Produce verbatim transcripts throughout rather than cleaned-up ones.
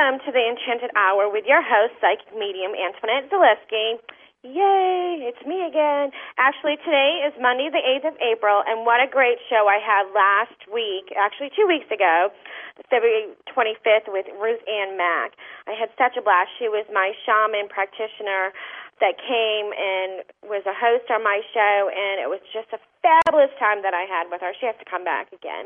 Welcome to the Enchanted Hour with your host, psychic medium Antoinette Zaleski. Yay, it's me again. Actually, today is Monday, the eighth of April, and what a great show I had last week, actually two weeks ago, February twenty-fifth, with Ruth Ann Mack. I had such a blast. She was my shaman practitioner that came and was a host on my show, and it was just a fabulous time that I had with her. She has to come back again.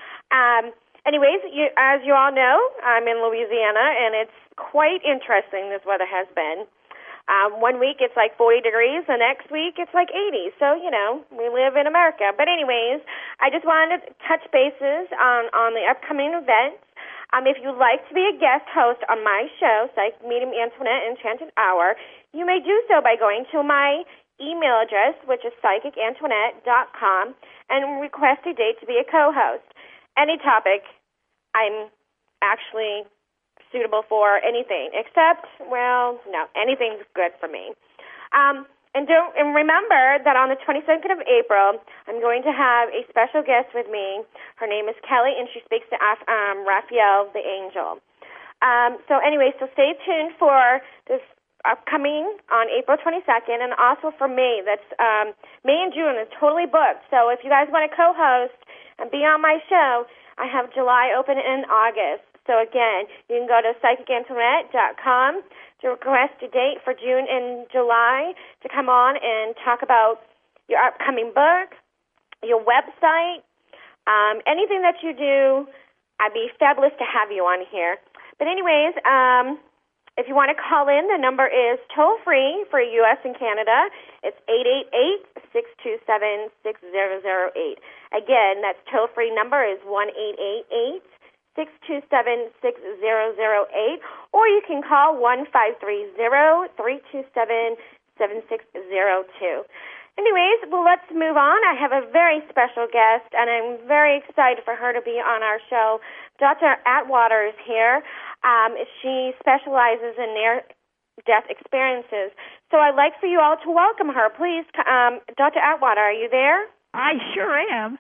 Um, anyways, you, as you all know, I'm in Louisiana, and it's quite interesting, this weather has been. Um, one week it's like forty degrees, the next week it's like eighty. So, you know, we live in America. But anyways, I just wanted to touch bases on, on the upcoming events. Um, if you'd like to be a guest host on my show, Psychic Medium Antoinette Enchanted Hour, you may do so by going to my email address, which is psychic antoinette dot com, and request a date to be a co-host. Any topic, I'm actually suitable for anything, except, well, no, anything's good for me. Um, and don't and remember that on the twenty-second of April, I'm going to have a special guest with me. Her name is Kelly, and she speaks to um, Raphael the Angel. Um, so anyway, so stay tuned for this upcoming on April twenty-second, and also for May. That's um, May and June is totally booked. So if you guys want to co-host and be on my show, I have July open in August. So again, you can go to psychic antoinette dot com to request a date for June and July to come on and talk about your upcoming book, your website, um, anything that you do. I'd be fabulous to have you on here. But anyways, um, if you want to call in, the number is toll-free for U S and Canada. It's eight eight eight, six two seven, six zero zero eight. Again, that toll-free number is one eight eight eight, six two seven, six zero zero eight, or you can call one five three zero, three two seven, seven six zero two. Anyways, well, let's move on. I have a very special guest, and I'm very excited for her to be on our show. Doctor Atwater is here. Um, she specializes in near-death experiences. So I'd like for you all to welcome her. Please, um, Doctor Atwater, are you there? I sure am.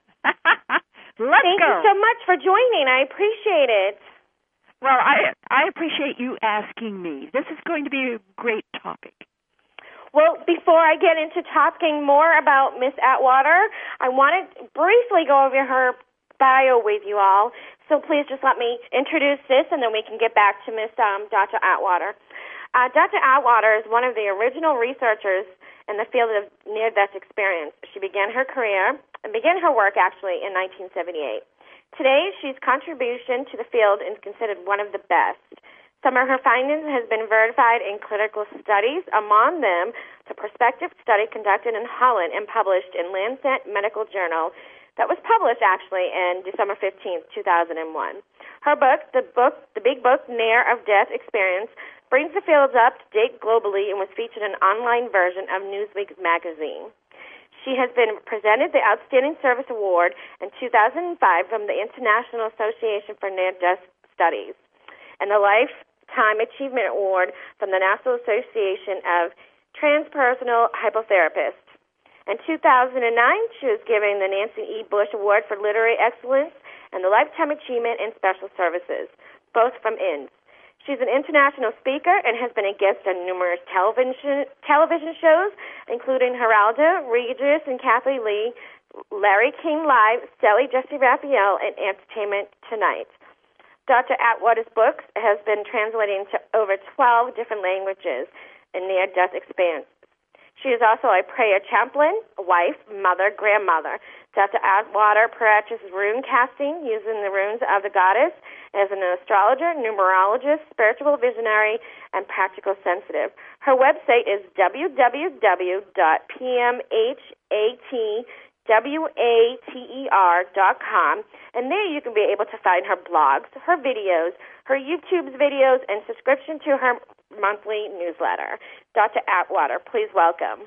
Let's Thank go. you so much for joining. I appreciate it. Well, I I appreciate you asking me. This is going to be a great topic. Well, before I get into talking more about Miss Atwater, I want to briefly go over her bio with you all. So please just let me introduce this, and then we can get back to Miss um, Doctor Atwater. Uh, Doctor Atwater is one of the original researchers in the field of near-death experience. She began her career and began her work, actually, in nineteen seventy-eight. Today, she's contribution to the field is considered one of the best. Some of her findings has been verified in clinical studies, among them the prospective study conducted in Holland and published in Lancet Medical Journal that was published, actually, in December fifteenth, two thousand one. Her book, the book, the big book, Near of Death Experience, brings the fields up to date globally and was featured in an online version of Newsweek magazine. She has been presented the Outstanding Service Award in two thousand five from the International Association for Near-Death Studies and the Lifetime Achievement Award from the National Association of Transpersonal Hypnotherapists. In two thousand nine, she was given the Nancy E. Bush Award for Literary Excellence and the Lifetime Achievement in Special Services, both from I N S. She's an international speaker and has been a guest on numerous television television shows, including Geraldo, Regis and Kathy Lee, Larry King Live, Sally Jesse Raphael, and Entertainment Tonight. Doctor Atwater's books has been translated into over twelve different languages in near-death experience. She is also a prayer chaplain, a wife, mother, grandmother. Doctor Atwater practices rune casting using the runes of the goddess as an astrologer, numerologist, spiritual visionary, and practical sensitive. Her website is w w w dot p m h a t w a t e r dot com, and there you can be able to find her blogs, her videos, her YouTube videos, and subscription to her monthly newsletter. Doctor Atwater, please welcome.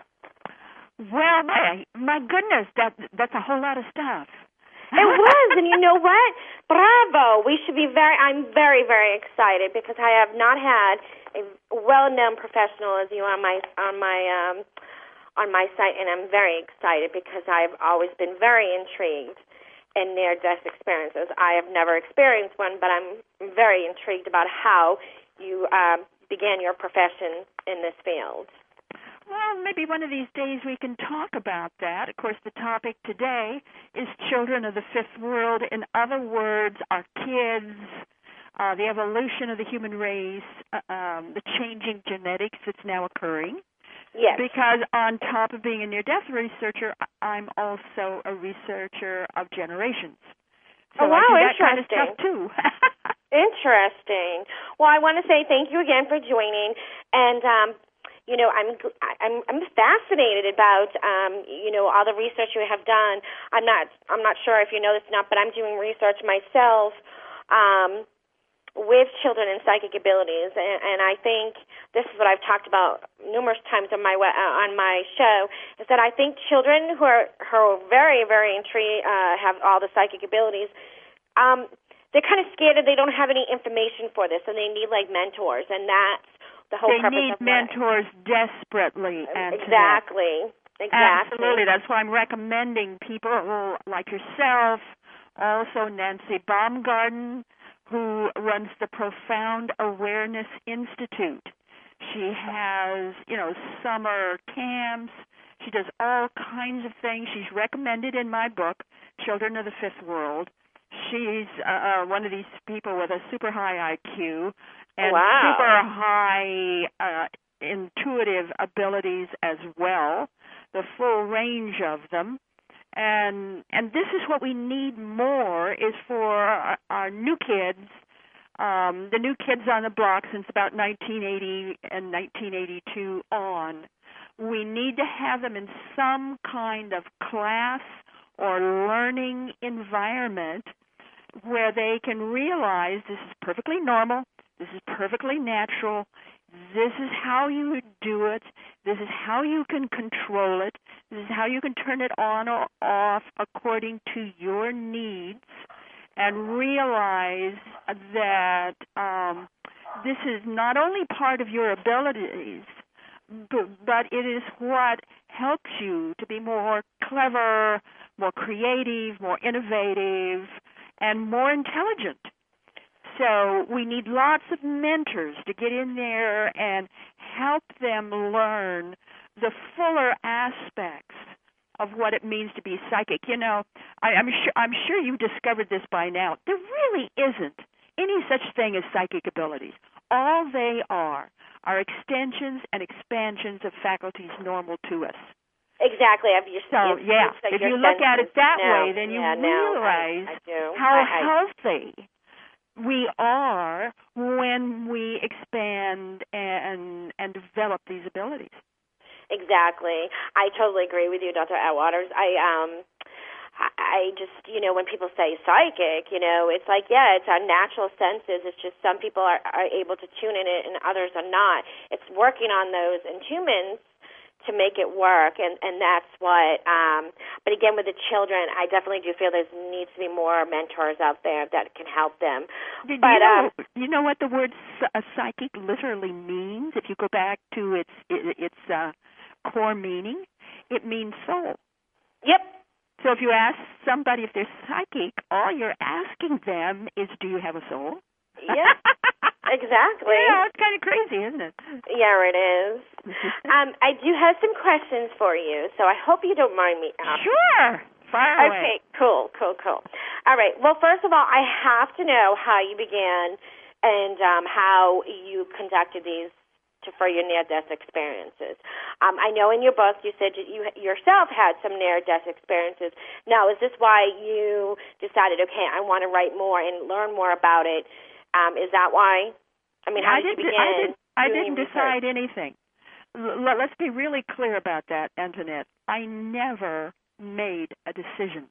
Well, my, my goodness, that that's a whole lot of stuff. It was, and you know what? Bravo! We should be very. I'm very, very excited because I have not had a well-known professional as you on my on my um, on my site, and I'm very excited because I've always been very intrigued. and near-death experiences. I have never experienced one, but I'm very intrigued about how you um, began your profession in this field. Well, maybe one of these days we can talk about that. Of course, the topic today is children of the fifth world. In other words, our kids, uh, the evolution of the human race, uh, um, the changing genetics that's now occurring. Yes. Because on top of being a near-death researcher, I'm also a researcher of generations. So oh, wow, I do that interesting. kind of stuff, too. Interesting. Well, I want to say thank you again for joining. And, um, you know, I'm I'm I'm fascinated about, um, you know, all the research you have done. I'm not I'm not sure if you know this or not, but I'm doing research myself um, with children and psychic abilities, and, and I think this is what I've talked about numerous times on my uh, on my show, is that I think children who are who are very very intrigued, uh, have all the psychic abilities. Um, they're kind of scared that they don't have any information for this, and they need like mentors, and that's the whole they purpose need of mentors desperately. Antoinette. Exactly. Exactly. Absolutely. That's why I'm recommending people like yourself, also Nancy Baumgarten, who runs the Profound Awareness Institute. She has, you know, summer camps. She does all kinds of things. She's recommended in my book, Children of the Fifth World. She's uh, one of these people with a super high I Q and wow. super high uh, intuitive abilities as well, the full range of them. And and this is what we need more, is for our, our new kids, um, the new kids on the block since about nineteen eighty and nineteen eighty-two on. We need to have them in some kind of class or learning environment where they can realize this is perfectly normal, this is perfectly natural, this is how you do it, this is how you can control it, this is how you can turn it on or off according to your needs, and realize that um, this is not only part of your abilities, but, but it is what helps you to be more clever, more creative, more innovative, and more intelligent. So we need lots of mentors to get in there and help them learn the fuller aspects of what it means to be psychic. You know, I, I'm sure I'm sure you discovered this by now. There really isn't any such thing as psychic abilities. All they are are extensions and expansions of faculties normal to us. Exactly. I've just, so, it's, yeah, it's like if you look at it that now, way, then you yeah, realize I, I do. how I, I, healthy we are when we expand and and develop these abilities. Exactly. I totally agree with you, Doctor Atwaters. I um I just, you know, when people say psychic, you know, it's like, yeah, it's our natural senses. It's just some people are, are able to tune in it and others are not. It's working on those in humans to make it work, and, and that's what, um, but again, with the children, I definitely do feel there needs to be more mentors out there that can help them. Did but you know, um, you know what the word a psychic literally means? If you go back to its its uh, core meaning, it means soul. Yep. So if you ask somebody if they're psychic, all you're asking them is, do you have a soul? Yeah, exactly. Yeah, it's kind of crazy, isn't it? Yeah, it is. um, I do have some questions for you, so I hope you don't mind me asking. Sure. Fire away. Okay, cool, cool, cool. All right. Well, first of all, I have to know how you began and um, how you conducted these to, for your near-death experiences. Um, I know in your book you said you yourself had some near-death experiences. Now, is this why you decided, okay, I want to write more and learn more about it? Um, is that why? I mean, how I did didn't, you begin? I, did, I didn't research? decide anything. L- let's be really clear about that, Antoinette. I never made a decision.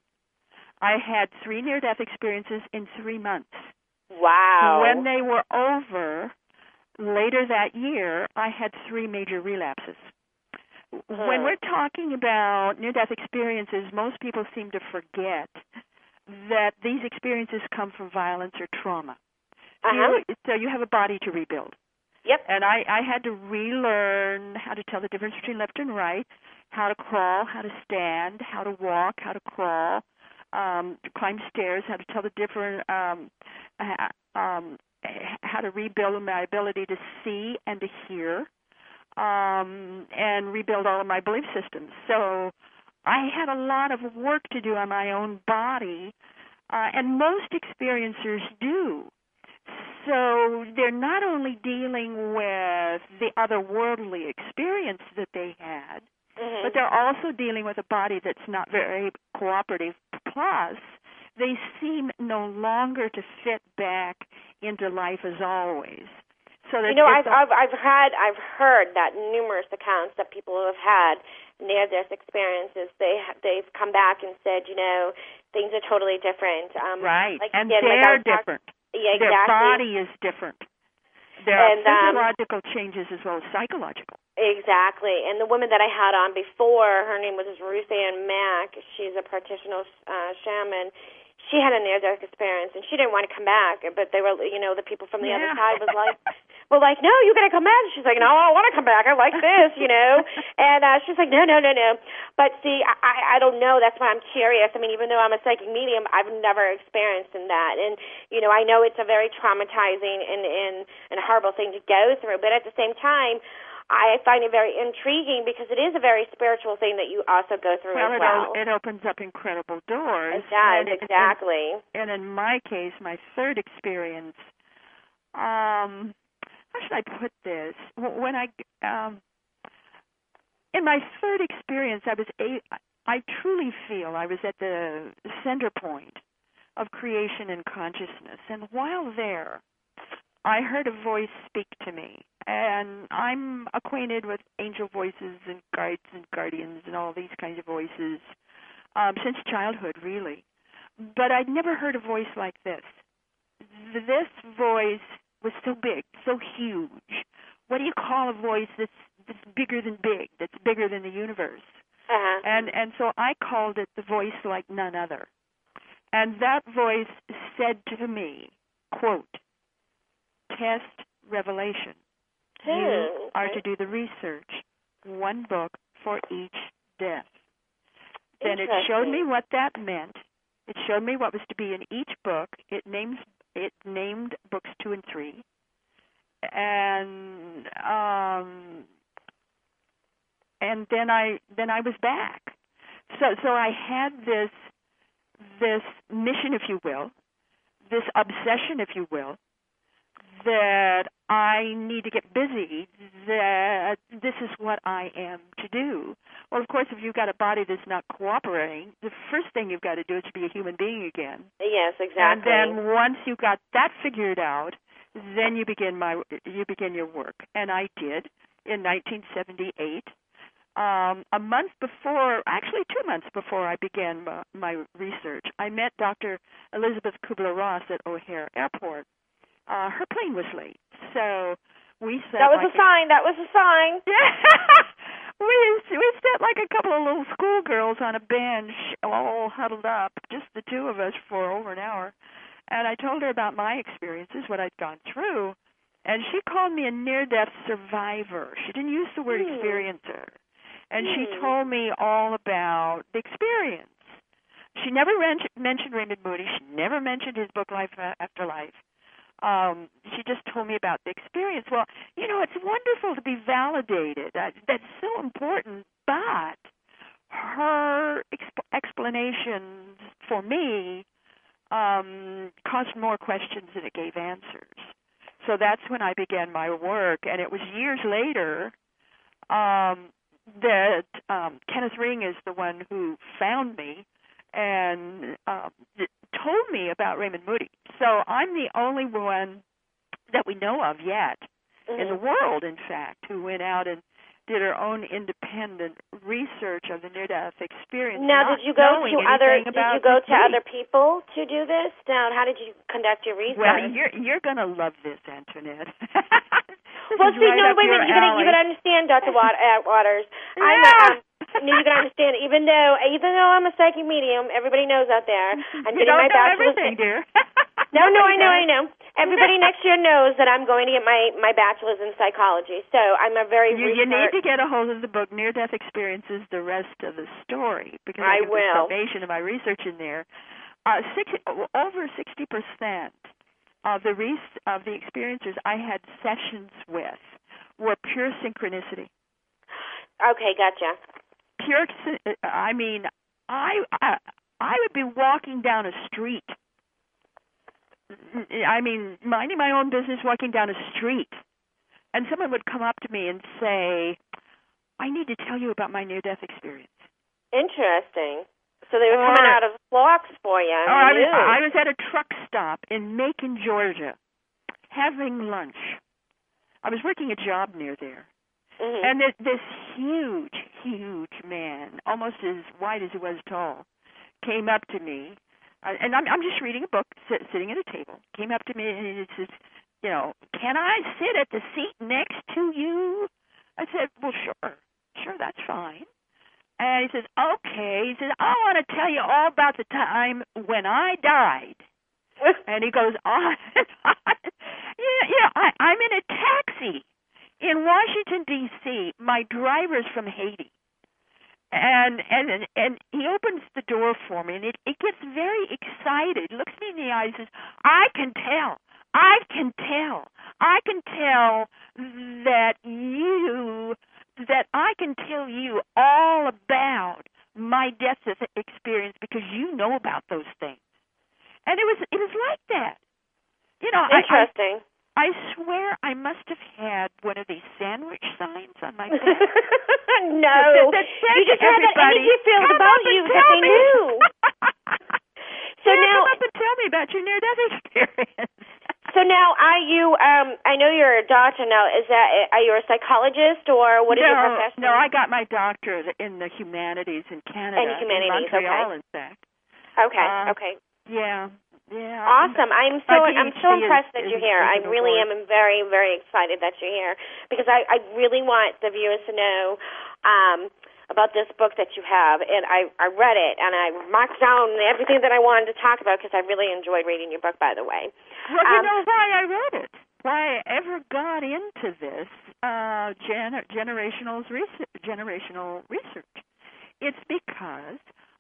I had three near-death experiences in three months. Wow. When they were over, later that year, I had three major relapses. Hmm. When we're talking about near-death experiences, most people seem to forget that these experiences come from violence or trauma. Uh-huh. You, so you have a body to rebuild. Yep. And I, I had to relearn how to tell the difference between left and right, how to crawl, how to stand, how to walk, how to crawl, um, to climb stairs, how to tell the different, um, um, how to rebuild my ability to see and to hear, um, and rebuild all of my belief systems. So I had a lot of work to do on my own body, uh, and most experiencers do. So they're not only dealing with the otherworldly experience that they had, mm-hmm. but they're also dealing with a body that's not very cooperative. Plus, they seem no longer to fit back into life as always. So you know, I've, I've I've had I've heard that numerous accounts that people have had near-death experiences. They they've come back and said, you know, things are totally different. Um, right, like, and again, they're like different. Yeah, exactly. Their body is different. There and, are physiological um, changes as well as psychological. Exactly. And the woman that I had on before, her name was Ruth Ann Mack. She's a practitioner uh, shaman. She had a near-death experience, and she didn't want to come back. But they were, you know, the people from the yeah. other side was like, well, like, no, you got to come back. She's like, no, I don't want to come back. I like this, you know. And uh, she's like, no, no, no, no. But see, I, I don't know. That's why I'm curious. I mean, even though I'm a psychic medium, I've never experienced in that. And, you know, I know it's a very traumatizing and, and, and horrible thing to go through. But at the same time, I find it very intriguing because it is a very spiritual thing that you also go through well, as well. It, it opens up incredible doors. It does, and exactly. It, and, and in my case, my third experience, um, how should I put this? When I, um, in my third experience, I was a, I truly feel I was at the center point of creation and consciousness. And while there, I heard a voice speak to me. And I'm acquainted with angel voices and guides and guardians and all these kinds of voices um, since childhood, really. But I'd never heard a voice like this. This voice was so big, so huge. What do you call a voice that's, that's bigger than big, that's bigger than the universe? Uh-huh. And and so I called it the voice like none other. And that voice said to me, quote, test revelation. You okay. are to do the research, one book for each death. Then it showed me what that meant. It showed me what was to be in each book. It names it named books two and three, and um, and then I then I was back. So so I had this this mission, if you will, this obsession, if you will, that I need to get busy, that this is what I am to do. Well, of course, if you've got a body that's not cooperating, the first thing you've got to do is to be a human being again. Yes, exactly. And then once you've got that figured out, then you begin my you begin your work. And I did in nineteen seventy-eight. Um, a month before, actually two months before I began my, my research, I met Doctor Elizabeth Kubler-Ross at O'Hare Airport. Uh, her plane was late, so we sat. That was like a sign. That was a sign. we we sat like a couple of little schoolgirls on a bench, all huddled up, just the two of us for over an hour. And I told her about my experiences, what I'd gone through, and she called me a near-death survivor. She didn't use the word hmm. experiencer, and hmm. she told me all about the experience. She never ren- mentioned Raymond Moody. She never mentioned his book Life After Life. Um, she just told me about the experience. Well, you know, it's wonderful to be validated. That, that's so important. But her exp- explanations for me um, caused more questions than it gave answers. So that's when I began my work. And it was years later um, that um, Kenneth Ring is the one who found me and um, told me about Raymond Moody. So I'm the only one that we know of yet mm-hmm. in the world, in fact, who went out and did her own independent research of the near-death experience. Now, did you go to other? Did you go to other people to do this? Now, how did you conduct your research? Well, you're you're going to love this, Antoinette. this well, see, right no, wait a minute. You gotta, you gotta understand, Doctor Waters. Yeah. I'm a, um, you gotta understand. Even though, even though I'm a psychic medium, everybody knows out there. I'm you getting don't my know bachelor's. Everything, dear. no, no, I know, I know. Everybody next year knows that I'm going to get my, my bachelor's in psychology, so I'm a very you, you need to get a hold of the book Near-Death Experiences, The Rest of the Story, because I, I give will. the foundation of my research in there. Uh, six, over sixty percent of the res- of the experiencers I had sessions with were pure synchronicity. Okay, gotcha. Pure, I mean, I, I I would be walking down a street. I mean, minding my own business, walking down a street, and someone would come up to me and say, "I need to tell you about my near-death experience." Interesting. So they were or, coming out of blocks for you. Or I, was, I was at a truck stop in Macon, Georgia, having lunch. I was working a job near there. Mm-hmm. And this, this huge, huge man, almost as wide as he was tall, came up to me. Uh, and I'm, I'm just reading a book, sit, sitting at a table. Came up to me and he says, you know, "Can I sit at the seat next to you?" I said, "Well, sure. Sure, that's fine." And he says, "Okay." He says, "I want to tell you all about the time when I died." And he goes on and on. Yeah, yeah, I, I'm in a taxi in Washington, D C My driver's from Haiti. And and and he opens the door for me, and it, it gets very excited, looks me in the eyes, and says, "I can tell, I can tell, I can tell that you, that I can tell you all about my death experience because you know about those things." And it was it was like that. You know, Interesting. I, I, I swear I must have had one of these sandwich signs on my face. No. That, that, that you just had that energy field about you that they me. knew. So yeah, now, come up and tell me about your near-death experience. So now, are you, um, I know you're a doctor now. Is that, are you a psychologist or what is no, your profession? No, I got my doctorate in the humanities in Canada. In humanities, in Montreal, okay. in fact. Okay, uh, okay. Yeah. Yeah. Awesome. I'm so I'm so impressed is, that you're is, here. is I really am very, very excited that you're here because I, I really want the viewers to know um, about this book that you have. And I, I read it, and I marked down everything that I wanted to talk about because I really enjoyed reading your book, by the way. Well, um, you know why I read it? Why I ever got into this uh, gener- generational research, generational research. It's because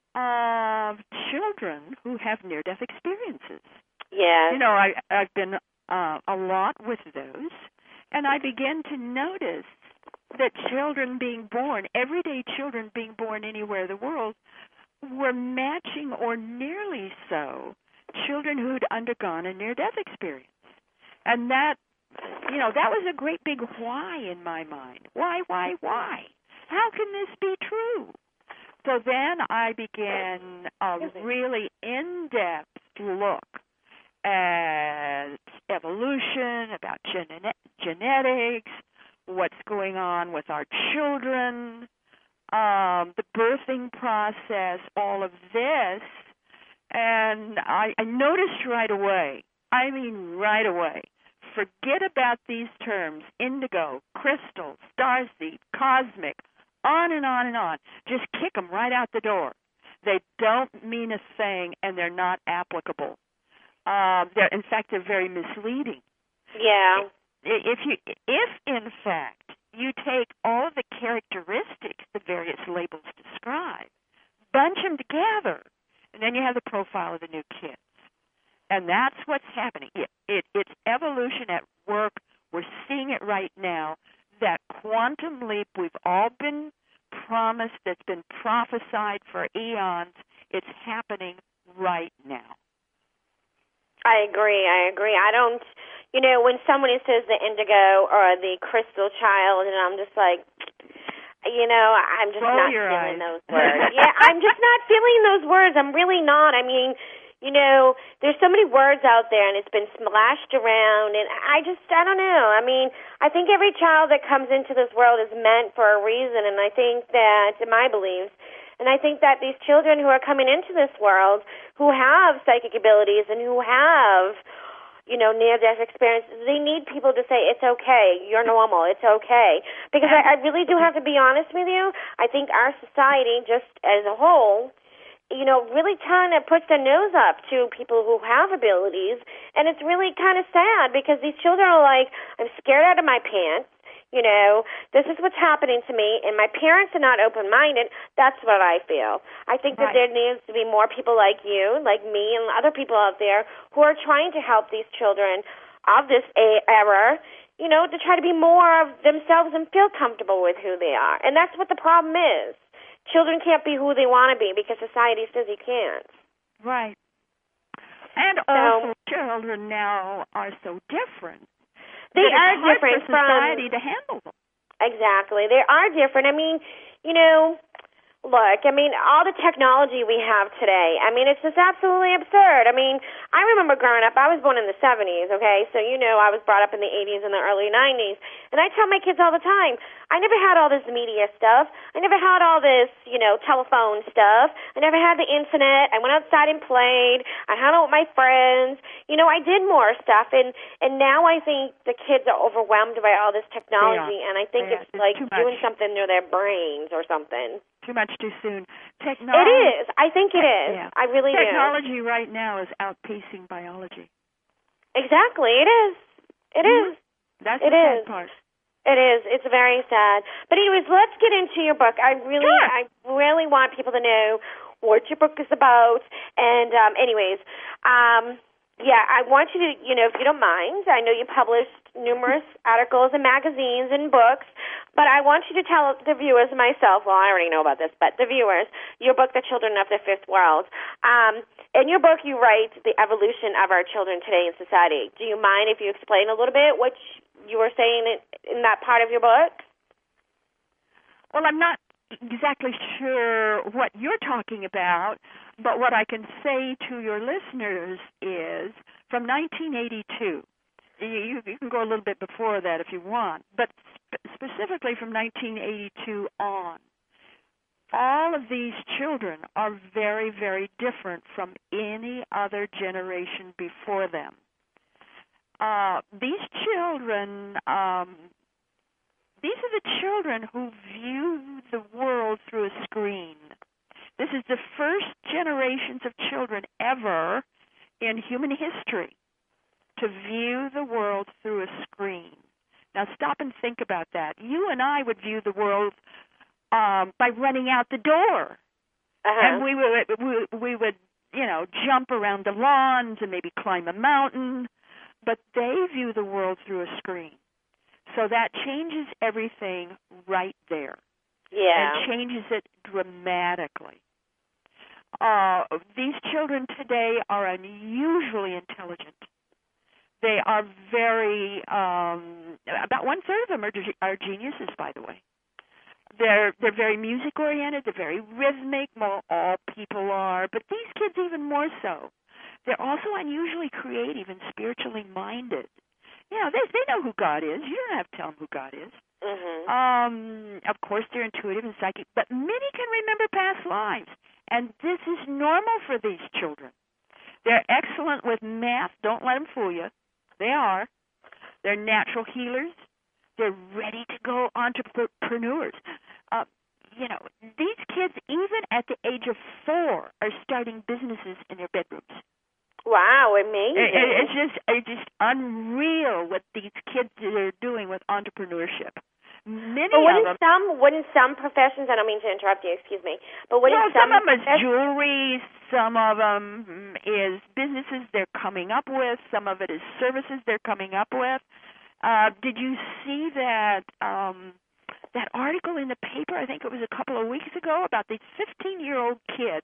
of children who have near-death experiences. Yeah. You know, I, I've been uh, a lot with those, and I began to notice that children being born, everyday children being born anywhere in the world, were matching or nearly so children who'd undergone a near-death experience. And that, you know, that was a great big why in my mind. Why, why, why? How can this be true? So then I began a really in-depth look at evolution, about gene- genetics, what's going on with our children, um, the birthing process, all of this. And I, I noticed right away, I mean right away, forget about these terms, indigo, crystal, starseed, cosmic, on and on and on. Just kick them right out the door. They don't mean a thing, and they're not applicable. Uh, they're, in fact, they're very misleading. Yeah. If you, if in fact you take all of the characteristics the various labels describe, bunch them together, and then you have the profile of the new kids. And that's what's happening. It, it, it's evolution at work. We're seeing it right now. That quantum leap we've all been promised, that's been prophesied for eons, it's happening right now. I agree. I agree. I don't, you know, when somebody says the indigo or the crystal child, and I'm just like, you know, I'm just Roll not your feeling eyes. those words. Yeah, I'm just not feeling those words. I'm really not. I mean, you know, there's so many words out there, and it's been splashed around, and I just, I don't know. I mean, I think every child that comes into this world is meant for a reason, and I think that, in my beliefs, and I think that these children who are coming into this world, who have psychic abilities and who have, you know, near-death experiences, they need people to say, it's okay, you're normal, it's okay. Because I, I really do have to be honest with you. I think our society, just as a whole, you know, really trying to push their nose up to people who have abilities. And it's really kind of sad because these children are like, I'm scared out of my pants. You know, this is what's happening to me, and my parents are not open-minded. That's what I feel. I think that Right. there needs to be more people like you, like me, and other people out there who are trying to help these children of this a- era, you know, to try to be more of themselves and feel comfortable with who they are. And that's what the problem is. Children can't be who they want to be because society says you can't. Right. And So, also, children now are so different. they that are it's hard different for from society to handle them. Exactly. They are different. I mean, you know, look, I mean, all the technology we have today, I mean, it's just absolutely absurd. I mean, I remember growing up, I was born in the seventies, okay? So, you know, I was brought up in the eighties and the early nineties. And I tell my kids all the time, I never had all this media stuff. I never had all this, you know, telephone stuff. I never had the internet. I went outside and played. I hung out with my friends. You know, I did more stuff. And, and now I think the kids are overwhelmed by all this technology. And I think They it's are. It's like too doing much. something to their brains or something. Too much too soon. It Technology. is. I think it is. Yeah. I really Technology right now is outpacing biology. do. Exactly. It is. It Mhm. is. That's It the sad is. part. It is. It's very sad. But anyways, let's get into your book. I really, Sure. I really want people to know what your book is about. And um, anyways, um, yeah, I want you to, you know, if you don't mind, I know you published numerous articles and magazines and books, but I want you to tell the viewers, myself, well, I already know about this, but the viewers, your book, The Children of the Fifth World. Um, in your book, you write the evolution of our children today in society. Do you mind if you explain a little bit what you were saying in, in that part of your book? Well, I'm not exactly sure what you're talking about, but what I can say to your listeners is from nineteen eighty-two, you, you can go a little bit before that if you want, but sp- specifically from nineteen eighty-two on, all of these children are very, very different from any other generation before them. Uh, these children, um, these are the children who view the world through a screen. This is the first generations of children ever in human history to view the world through a screen. Now stop and think about that. You and I would view the world um, by running out the door. Uh-huh. And we would, we, we would, you know, jump around the lawns and maybe climb a mountain. But they view the world through a screen. So that changes everything right there. Yeah. And changes it dramatically. Uh, these children today are unusually intelligent. They are very, um, about one third of them are, are geniuses, by the way. They're they're very music oriented. They're very rhythmic. Well, all people are, but these kids even more so. They're also unusually creative and spiritually minded. You know, they they know who God is. You don't have to tell them who God is. Mm-hmm. Um, of course, they're intuitive and psychic, but many can remember past lives, and this is normal for these children. They're excellent with math. Don't let them fool you. They are. They're natural healers. They're ready to go entrepreneurs. Uh, you know, these kids, even at the age of four, are starting businesses in their bedrooms. Wow, amazing. It, it, it's just it's just unreal what these kids are doing with entrepreneurship. Many but wouldn't of them. some wouldn't some professions? I don't mean to interrupt you. Excuse me. But wouldn't Well, some, some of them is professions- jewelry. Some of them is businesses they're coming up with. Some of it is services they're coming up with. Uh, did you see that um, that article in the paper? I think it was a couple of weeks ago about this fifteen-year-old kid,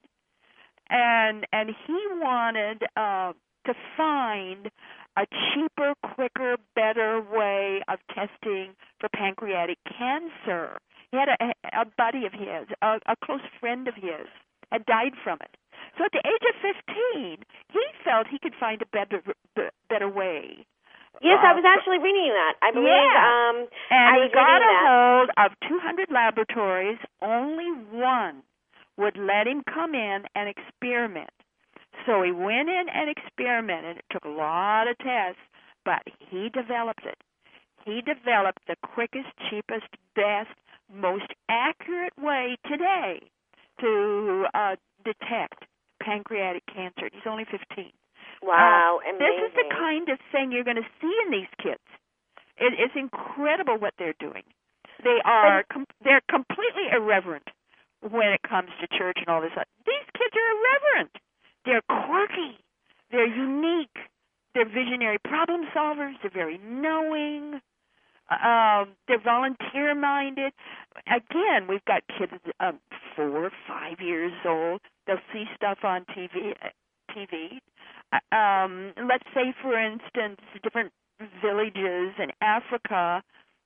and and he wanted uh, to find a cheaper, quicker, better way of testing for pancreatic cancer. He had a, a buddy of his, a, a close friend of his, had died from it. So at the age of fifteen, he felt he could find a better better way. Yes, uh, I was actually reading that. I believe. Yeah. Um, and I he was got reading a that. hold of two hundred laboratories. Only one would let him come in and experiment. So he went in and experimented. It took a lot of tests, but he developed it. He developed the quickest, cheapest, best, most accurate way today to uh, detect pancreatic cancer. He's only fifteen. Wow, uh, amazing. This is the kind of thing you're going to see in these kids. It, it's incredible what they're doing. They are com- they're completely irreverent when it comes to church and all this. These kids are irreverent. They're quirky. They're unique. They're visionary problem solvers. They're very knowing. Um, they're volunteer-minded. Again, we've got kids um, four, five years old. They'll see stuff on T V. T V. Um, let's say, for instance, different villages in Africa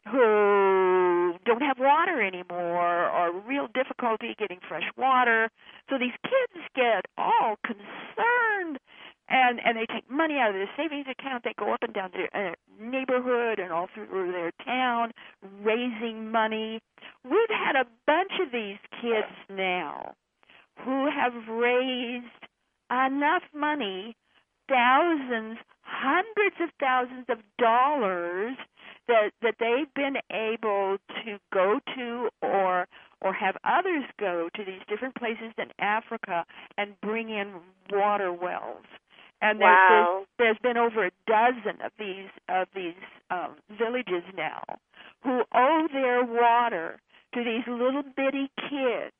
who don't have water anymore or real difficulty getting fresh water. So these kids get all concerned, and, and they take money out of their savings account. They go up and down their uh, neighborhood and all through their town raising money. We've had a bunch of these kids now who have raised enough money, thousands, hundreds of thousands of dollars that that they've been able to go to or or have others go to these different places in Africa and bring in water wells. And there, wow. there's, there's been over a dozen of these of these um, villages now who owe their water to these little bitty kids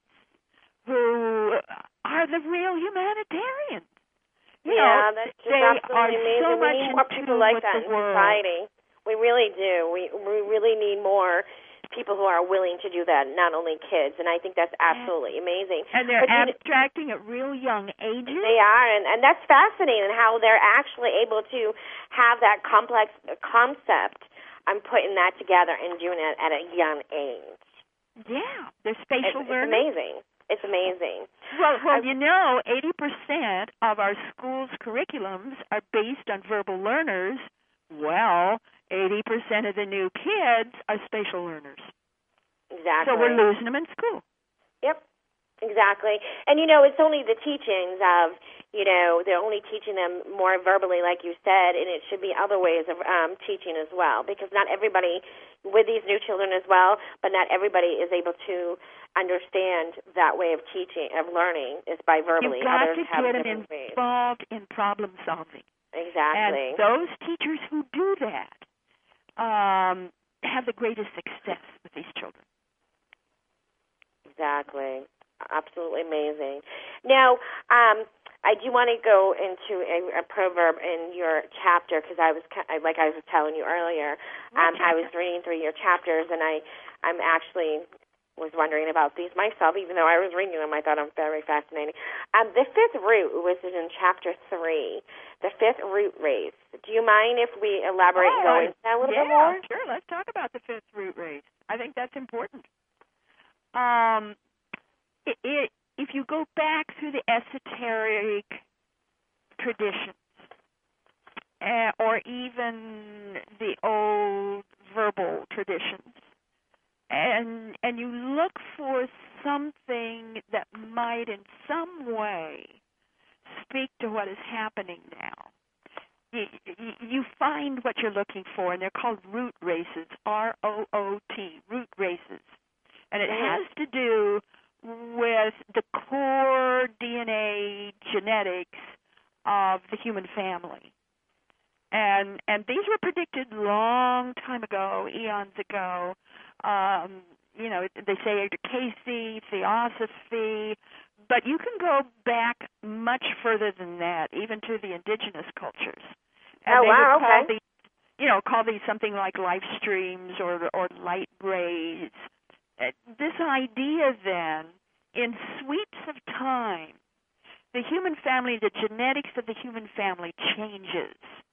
who are the real humanitarians. You yeah, know, that's just they absolutely are amazing. so we much need more in people tune like with that the in world. society. We really do. We we really need more people who are willing to do that, not only kids. And I think that's absolutely amazing. And they're but abstracting at real young ages. They are, and, and that's fascinating how they're actually able to have that complex concept and putting that together and doing it at a young age. Yeah, they're spatial it's, learning. It's amazing. It's amazing. Well, well, I, you know, eighty percent of our schools' curriculums are based on verbal learners. Well, eighty percent of the new kids are spatial learners. Exactly. So we're losing them in school. Yep, exactly. And, you know, it's only the teachings of, you know, they're only teaching them more verbally, like you said, and it should be other ways of um, teaching as well, because not everybody, with these new children as well, but not everybody is able to understand that way of teaching, of learning, is by verbally. You've got Others to have get them different ways. involved in problem solving. Exactly. And those teachers who do that um, have the greatest success with these children. Exactly. Absolutely amazing. Now, um, I do want to go into a, a proverb in your chapter because I was, like I was telling you earlier, um, I was reading through your chapters, and I, I'm actually was wondering about these myself. Even though I was reading them, I thought them very fascinating. Um, the fifth root was in chapter three, the fifth root race. Do you mind if we elaborate oh, and go into that a little yeah, bit more? Sure. Let's talk about the fifth root race. I think that's important. Um, it, it, if you go back through the esoteric traditions, uh, or even the old verbal traditions, and and you look for something that might in some way speak to what is happening now, you, you find what you're looking for, and they're called root races, R O O T, root races. And it has to do with the core D N A genetics of the human family. And and these were predicted long time ago, eons ago. Um, you know, they say Casey, Theosophy, but you can go back much further than that, even to the indigenous cultures. And oh, they wow, would call okay. these, you know, call these something like life streams or or light rays. This idea, then, in sweeps of time, the human family, the genetics of the human family changes.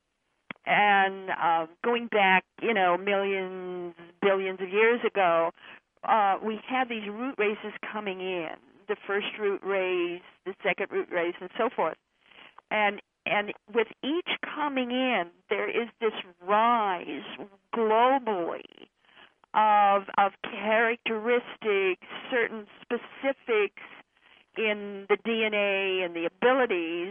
And uh, going back, you know, millions, billions of years ago, uh, we had these root races coming in, the first root race, the second root race, and so forth. And and with each coming in, there is this rise globally of of characteristics, certain specifics in the D N A and the abilities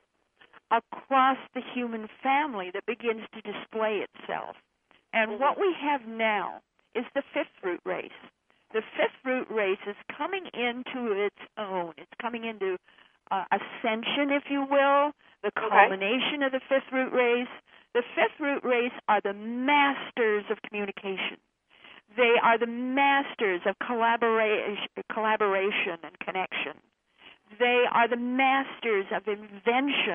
across the human family that begins to display itself. And what we have now is the fifth root race. The fifth root race is coming into its own. It's coming into uh, ascension, if you will, the culmination okay. of the fifth root race. The fifth root race are the masters of communication. They are the masters of collaboration, collaboration and connection. They are the masters of invention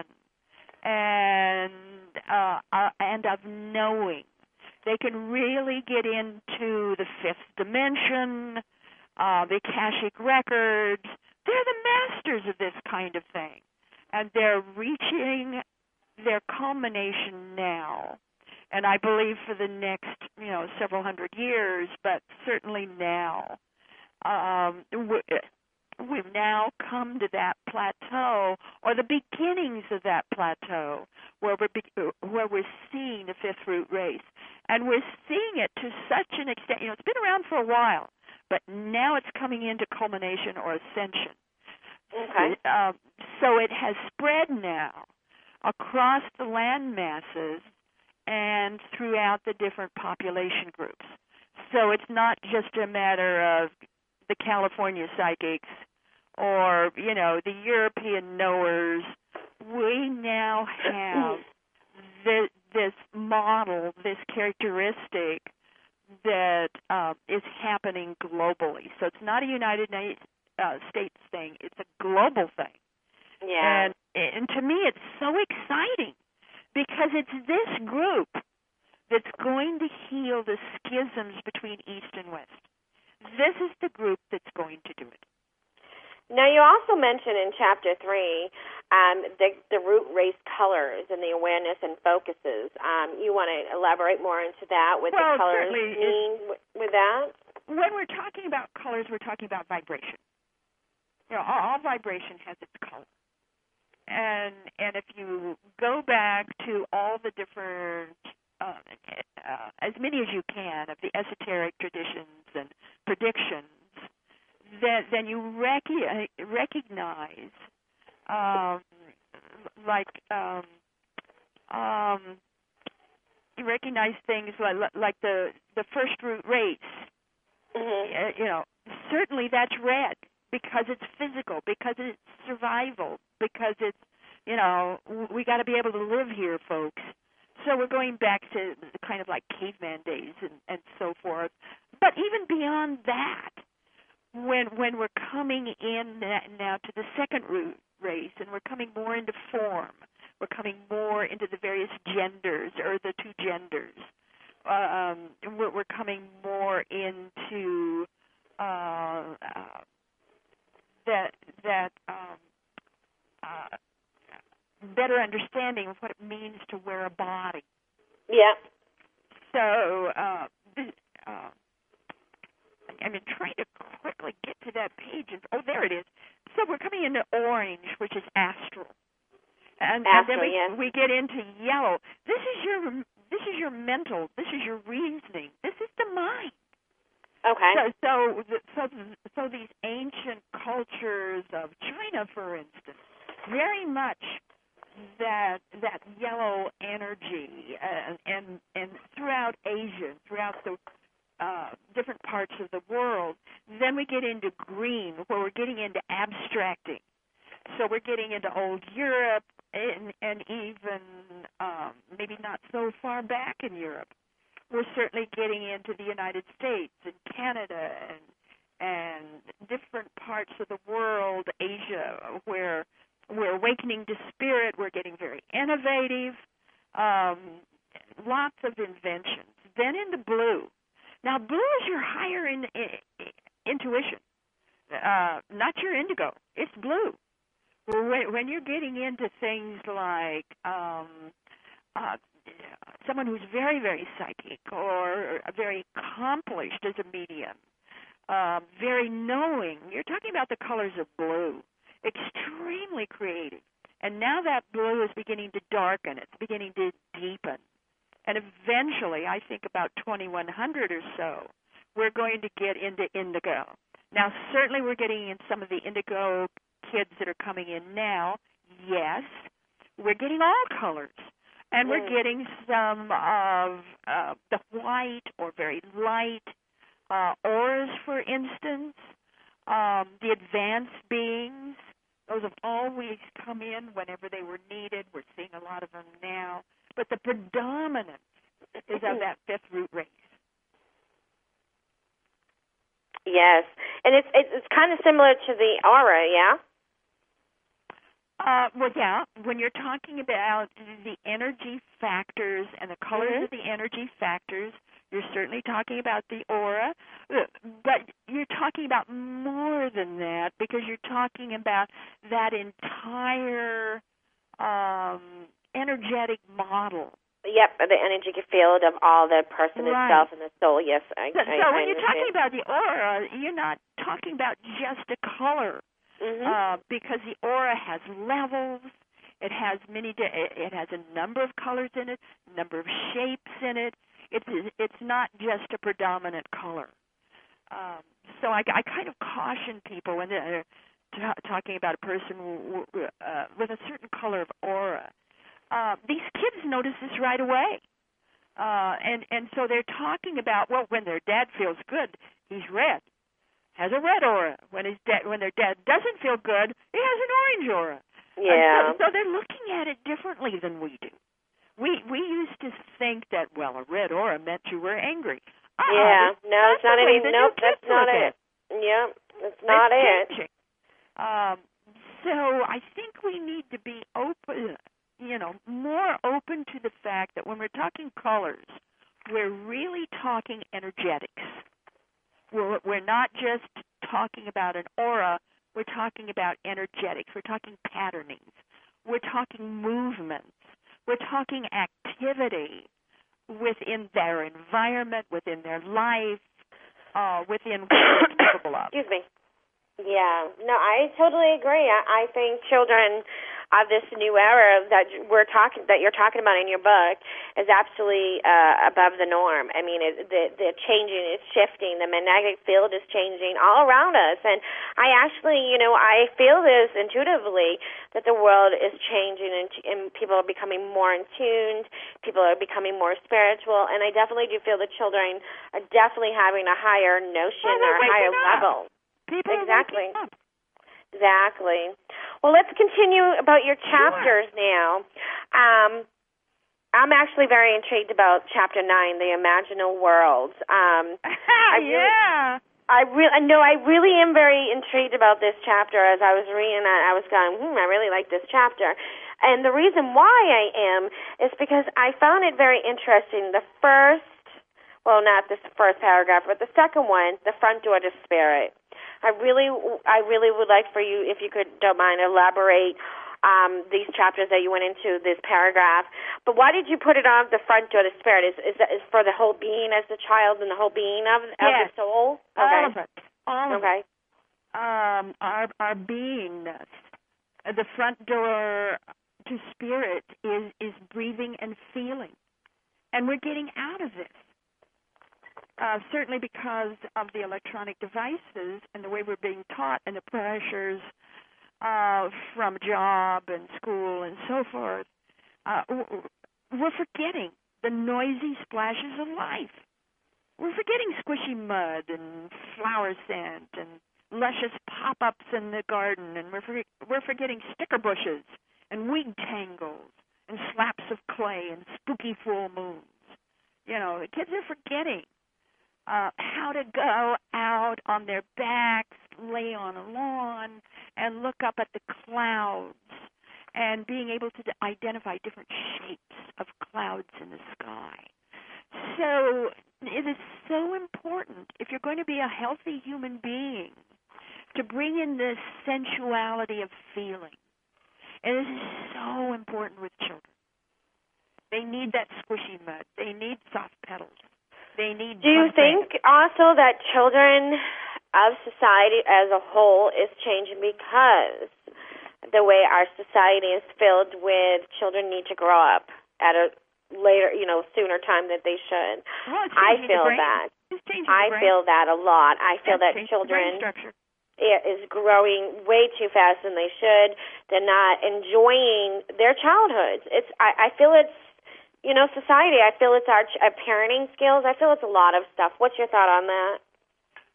and uh, uh, and of knowing. They can really get into the fifth dimension, uh, the Akashic records. They're the masters of this kind of thing, and they're reaching their culmination now. And I believe for the next, you know, several hundred years, but certainly now, um, we've now come to that plateau, or the beginnings of that plateau, where we're be- where we're seeing the fifth root race, and we're seeing it to such an extent. You know, it's been around for a while, but now it's coming into culmination or ascension. Okay. Uh, so it has spread now across the land masses and throughout the different population groups. So it's not just a matter of the California psychics or, you know, the European knowers. We now have the, this model, this characteristic that uh, is happening globally. So it's not a United uh, States thing. It's a global thing. Yeah. And, and to me, it's so exciting because it's this group that's going to heal the schisms between East and West. This is the group that's going to do it. Now, you also mentioned in Chapter three um, the, the root race colors and the awareness and focuses. Um, you want to elaborate more into that, what well, the colors certainly mean with, with that? When we're talking about colors, we're talking about vibration. You know, all, all vibration has its color. And and if you go back to all the different, uh, uh, as many as you can, of the esoteric traditions and predictions, then, then you rec- recognize, um, like, um, um, you recognize things like, like the, the first root race. Mm-hmm. You know, certainly that's red because it's physical, because it's survival, because it's, you know, we got to be able to live here, folks. So we're going back to kind of like caveman days and, and so forth. But even beyond that, when when we're coming in now to the second root race and we're coming more into form, we're coming more into the various genders or the two genders. Um, we're, we're coming more into uh, uh, that that um, uh, better understanding of what it means to wear a body. Yeah. So uh, uh, I've been trying to quickly get to that page. And, oh, there it is. So we're coming into orange, which is astral, and, astral, and then we, yes. we get into yellow. This is your this is your mental. This is your reasoning. This is the mind. Okay. So, so, so, so these ancient cultures of China, for instance, very much that that yellow energy, uh, and and throughout Asia, throughout the uh, different parts of the world. Then we get into green, where we're getting into abstracting. So we're getting into old Europe, and, and even um, maybe not so far back in Europe. We're certainly getting into the United States and Canada and and different parts of the world, Asia, where we're awakening to spirit. We're getting very innovative, um, lots of inventions. Then into blue. Now, blue is your higher in, in, intuition, uh, not your indigo. It's blue. When, when you're getting into things like um, uh, someone who's very, very psychic or very accomplished as a medium, uh, very knowing, you're talking about the colors of blue, extremely creative. And now that blue is beginning to darken. It's beginning to deepen. And eventually, I think about twenty-one hundred or so, we're going to get into indigo. Now, certainly we're getting in some of the indigo kids that are coming in now. Yes, we're getting all colors. And we're getting some of uh, the white or very light uh, auras, for instance, um, the advanced beings. Those have always come in whenever they were needed. We're seeing a lot of them now. But the predominance is of that fifth root race. Yes, and it's it's, it's kind of similar to the aura, yeah? Uh, well, yeah, when you're talking about the energy factors and the colors mm-hmm. of the energy factors, you're certainly talking about the aura, but you're talking about more than that because you're talking about that entire um, energetic model. Yep, the energy field of all the person right. itself and the soul, yes. I, so I, so I when you're understand. talking about the aura, you're not talking about just a color. Mm-hmm. Uh, because the aura has levels, it has many. De- it has a number of colors in it, number of shapes in it. It's it's not just a predominant color. Um, so I, I kind of caution people when they're t- talking about a person w- w- uh, with a certain color of aura. Uh, these kids notice this right away, uh, and and so they're talking about, well, when their dad feels good, he's red. Has a red aura. When his dad, when their dad doesn't feel good, he has an orange aura. Yeah. Uh, so, so they're looking at it differently than we do. We we used to think that, well, a red aura meant you were angry. Uh-uh, yeah. No, it's not any. Nope, that's not it. it. Yep, that's not it's it. Changing. Um, so I think we need to be open, you know, more open to the fact that when we're talking colors, we're really talking energetics. We're, we're not just talking about an aura, we're talking about energetics, we're talking patternings, we're talking movements, we're talking activity within their environment, within their life, uh, within what they're capable of. Excuse me. Yeah, no, I totally agree. I, I think children of this new era that we're talking, that you're talking about in your book, is absolutely uh, above the norm. I mean, it, the the changing, it's shifting. The magnetic field is changing all around us, and I actually, you know, I feel this intuitively that the world is changing, and, and people are becoming more in tuned. People are becoming more spiritual, and I definitely do feel the children are definitely having a higher notion well, or higher up. level. People exactly. are up. Exactly. Well, let's continue about your chapters sure. now. Um, I'm actually very intrigued about chapter nine, the imaginal worlds. Um, I really, yeah. I really, no, I really am very intrigued about this chapter. As I was reading it, I was going, hmm, I really like this chapter. And the reason why I am is because I found it very interesting. The first, well, not this first paragraph, but the second one, the front door to spirit. I really, I really would like for you, if you could, don't mind, elaborate um, these chapters that you went into, this paragraph. But why did you put it on the front door to spirit? Is is that is for the whole being as the child and the whole being of, of yes. the soul? Okay. All of it. All of okay. it. Um, our our beingness. The front door to spirit is is breathing and feeling, and we're getting out of this. Uh, certainly because of the electronic devices and the way we're being taught and the pressures uh, from job and school and so forth, uh, we're forgetting the noisy splashes of life. We're forgetting squishy mud and flower scent and luscious pop-ups in the garden, and we're for, we're forgetting sticker bushes and weed tangles and slaps of clay and spooky full moons. You know, the kids are forgetting Uh, how to go out on their backs, lay on a lawn, and look up at the clouds, and being able to identify different shapes of clouds in the sky. So it is so important, if you're going to be a healthy human being, to bring in this sensuality of feeling. And this is so important with children. They need that squishy mud. They need soft petals. They need Do you think also that children of society as a whole is changing because the way our society is filled with children need to grow up at a later, you know, sooner time than they should? Well, I feel that. I feel that a lot. I feel that children is growing way too fast than they should. They're not enjoying their childhoods. It's. I, I feel it's. You know, society, I feel it's our, our parenting skills. I feel it's a lot of stuff. What's your thought on that?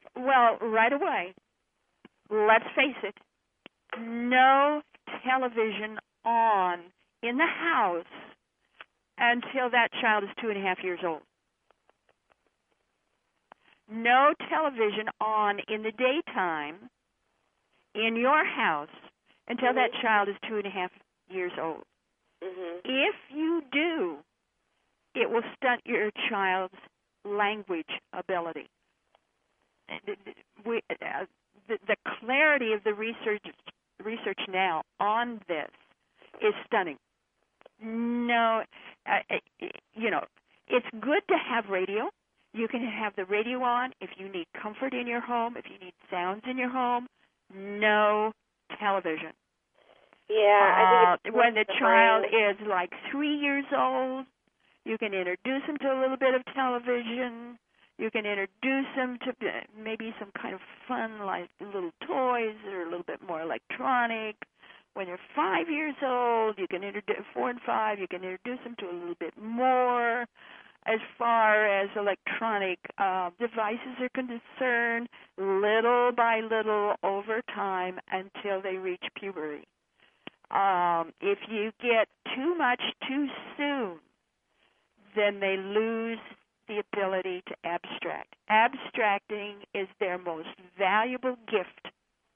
Well, right away, let's face it, no television on in the house until that child is two and a half years old. No television on in the daytime in your house until mm-hmm. that child is two and a half years old. Mm-hmm. If you do, it will stunt your child's language ability. We, uh, the, the clarity of the research research now on this is stunning. No, uh, you know, it's good to have radio. You can have the radio on if you need comfort in your home, if you need sounds in your home. No television. Yeah, I think uh, when the, the child brain. is like three years old, you can introduce them to a little bit of television. You can introduce them to maybe some kind of fun, like little toys that are a little bit more electronic. When they're five years old, you can introduce four and five. You can introduce them to a little bit more. As far as electronic uh, devices are concerned, little by little over time until they reach puberty. Um, if you get too much too soon, then they lose the ability to abstract. Abstracting is their most valuable gift.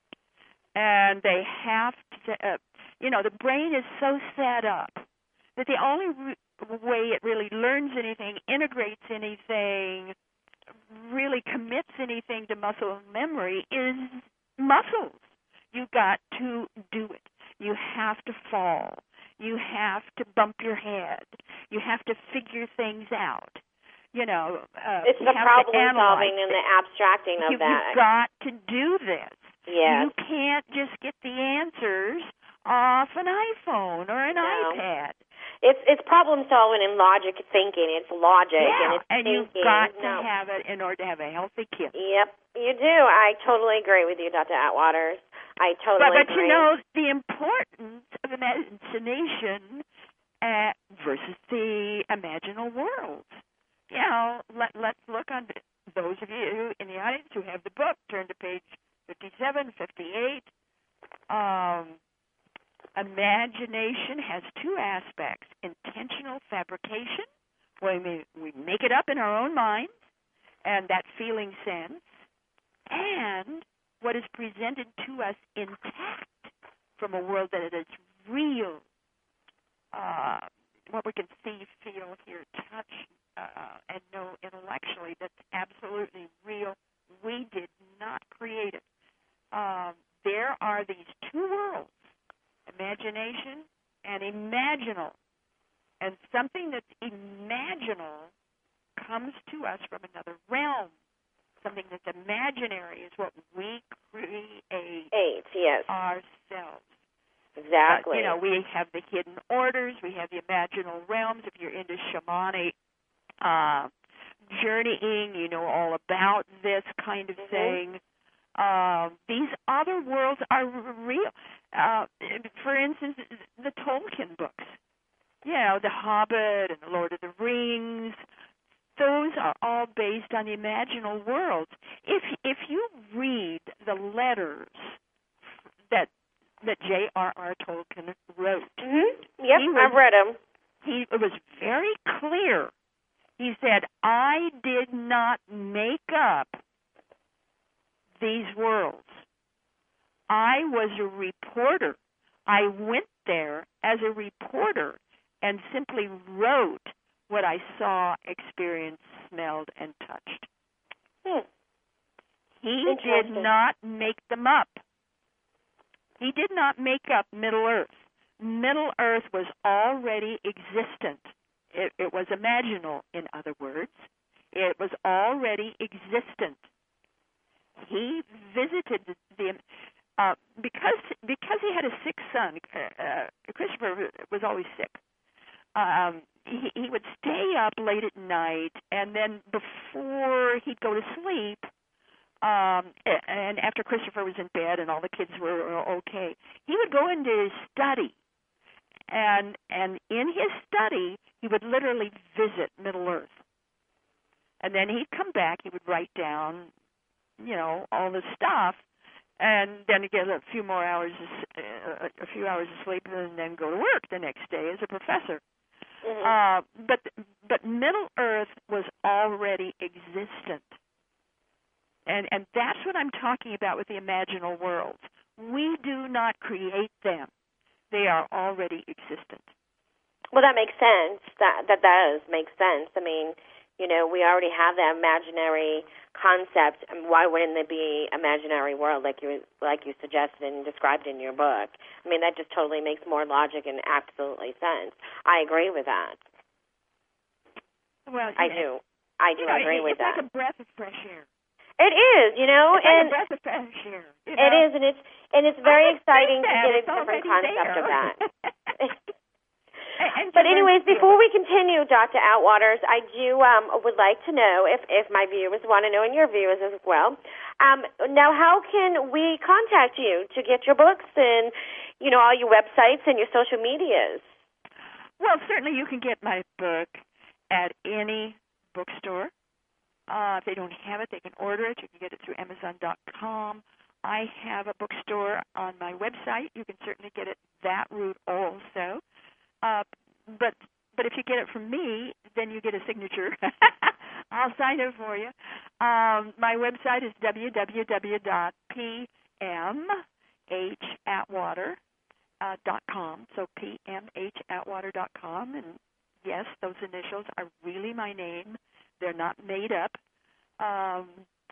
And they have to, uh, you know, the brain is so set up that the only re- way it really learns anything, integrates anything, really commits anything to muscle memory is muscles. You've got to do it. You have to fall. You have to bump your head. You have to figure things out. You know, uh, it's the problem solving and the abstracting of you, that. You've got to do this. Yes. You can't just get the answers off an iPhone or an no. iPad. It's it's problem solving and logic thinking. It's logic yeah, and it's and thinking. you've got to no. have it in order to have a healthy kid. Yep, you do. I totally agree with you, Doctor Atwaters. I totally but, but agree. But you know the importance of imagination uh, versus the imaginal world. You know, let, let's look on those of you in the audience who have the book. Turn to page fifty-seven, fifty-eight. Um, imagination has two aspects: intentional fabrication, where we, we make it up in our own minds, and that feeling sense, and what is presented to us intact from a world that is real, uh, what we can see, feel, hear, touch, uh, and know intellectually that's absolutely real. We did not create it. Um, there are these two worlds, imagination and imaginal. And something that's imaginal comes to us from another realm. Something that's imaginary is what we create Eight, yes. ourselves. Exactly. Uh, you know, we have the hidden orders. We have the imaginal realms. If you're into shamanic uh, journeying, you know all about this kind of mm-hmm. thing. Uh, these other worlds are real. Uh, for instance, the Tolkien books. You know, The Hobbit and The Lord of the Rings. Those are all based on the imaginal worlds. If if you read the letters that that J R R. Tolkien wrote, mm-hmm. Yep, was, I've read them. He it was very clear. He said, "I did not make up these worlds. I was a reporter. I went there as a reporter and simply wrote what I saw, experienced, smelled, and touched." Hmm. He did not make them up. He did not make up Middle Earth. Middle Earth was already existent. It, it was imaginal, in other words. It was already existent. He visited the, the uh, because because he had a sick son. Uh, Christopher was always sick. Um, he, he would stay up late at night, and then before he'd go to sleep, um, and after Christopher was in bed and all the kids were okay, he would go into his study, and and in his study he would literally visit Middle Earth, and then he'd come back. He would write down you know, all this stuff, and then you get a few more hours, uh, a few hours of sleep, and then go to work the next day as a professor. Mm-hmm. Uh, but but Middle Earth was already existent, and and that's what I'm talking about with the imaginal worlds. We do not create them; they are already existent. Well, that makes sense. That that does make sense. I mean, you know, we already have that imaginary concept, and why wouldn't there be imaginary world like you like you suggested and described in your book? I mean, that just totally makes more logic and absolutely sense. I agree with that. Well, I yeah. do. I do you know, agree it, with it's that. It's like a breath of fresh air. It is, you know, it's and like a breath of fresh air. You know? It is, and it's and it's very exciting to that. get a it's different concept there. of that. and, and But anyways, before we continue, Doctor Atwaters, I do um, would like to know if, if my viewers want to know, and your viewers as well. Um, now, how can we contact you to get your books and, you know, all your websites and your social medias? Well, certainly you can get my book at any bookstore. Uh, if they don't have it, they can order it. You can get it through Amazon dot com. I have a bookstore on my website. You can certainly get it that route also. Uh, but but if you get it from me, then you get a signature. I'll sign it for you. Um, my website is w w w dot p m h atwater dot com. So p m h atwater dot com. And yes, those initials are really my name. They're not made up. Um,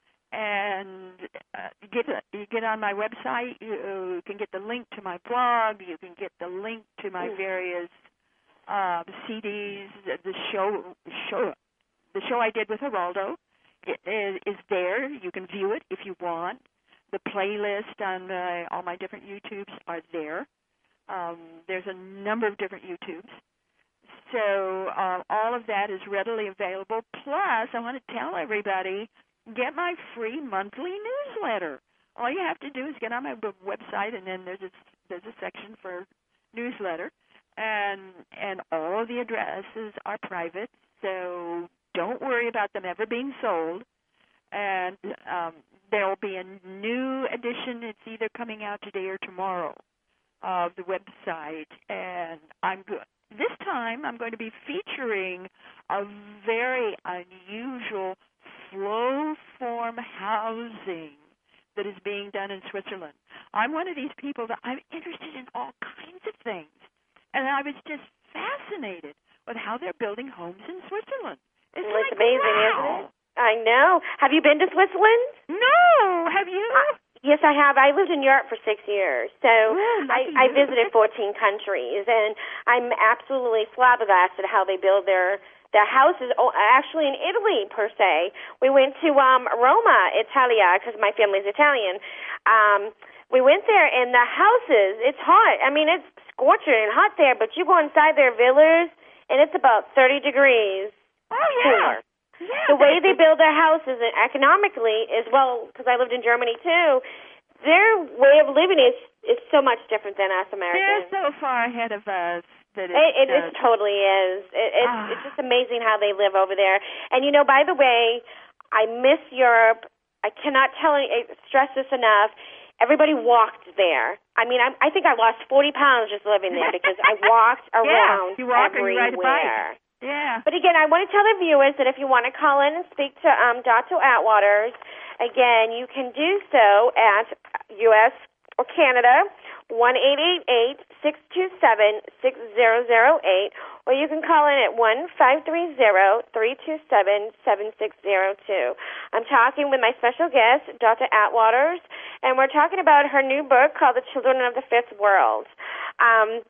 and uh, you get you get on my website. You, uh, you can get the link to my blog. You can get the link to my various uh, C Ds. The show show the show I did with Geraldo is, is there. You can view it if you want. The playlist on uh, all my different YouTubes are there. Um, there's a number of different YouTubes. So uh, all of that is readily available. Plus, I want to tell everybody, get my free monthly newsletter. All you have to do is get on my website, and then there's a, there's a section for newsletter, and and all of the addresses are private, so don't worry about them ever being sold. And um, there will be a new edition. It's either coming out today or tomorrow of the website, and I'm good. This time I'm going to be featuring a very unusual flow form housing that is being done in Switzerland. I'm one of these people that I'm interested in all kinds of things, and I was just fascinated with how they're building homes in Switzerland. It's, well, like, it's amazing, wow. isn't it? I know. Have you been to Switzerland? No. Have you? Uh, yes, I have. I lived in Europe for six years, so Ooh, I, I visited fourteen countries, and I'm absolutely flabbergasted how they build their their houses. Oh, actually, in Italy per se, we went to um, Roma, Italia, because my family's Italian. Um, we went there, and the houses, it's hot. I mean, it's scorching and hot there, but you go inside their villas, and it's about thirty degrees. Oh yeah. Cooler. Yeah, the way they build their houses economically as well, because I lived in Germany too, their way of living is is so much different than us Americans. They're so far ahead of us that it, it, it, uh, it totally is. It, it's, ah. it's just amazing how they live over there. And you know, by the way, I miss Europe. I cannot tell stress this enough. Everybody walked there. I mean, I, I think I lost forty pounds just living there because I walked around yeah, you walk everywhere. Or you ride a bike. Yeah. But again, I want to tell the viewers that if you want to call in and speak to um, Doctor Atwaters, again, you can do so at U S or Canada, one eight eight eight, six two seven, six zero zero eight, or you can call in at one five three zero, three two seven, seven six zero two. I'm talking with my special guest, Doctor Atwaters, and we're talking about her new book called The Children of the Fifth World. Um,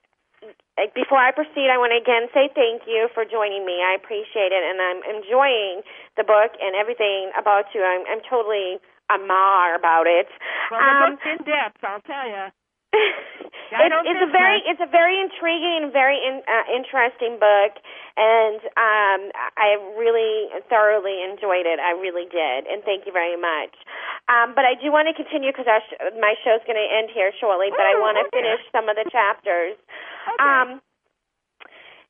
Before I proceed, I want to again say thank you for joining me. I appreciate it, and I'm enjoying the book and everything about you. I'm, I'm totally amar about it. Well, the um, book's in depth, I'll tell you. it, it's a very, much. it's a very intriguing and very in, uh, interesting book, and um, I really thoroughly enjoyed it. I really did, and thank you very much. Um, but I do want to continue because sh- my show's going to end here shortly. But Ooh, I want to okay. finish some of the chapters. Okay. Um,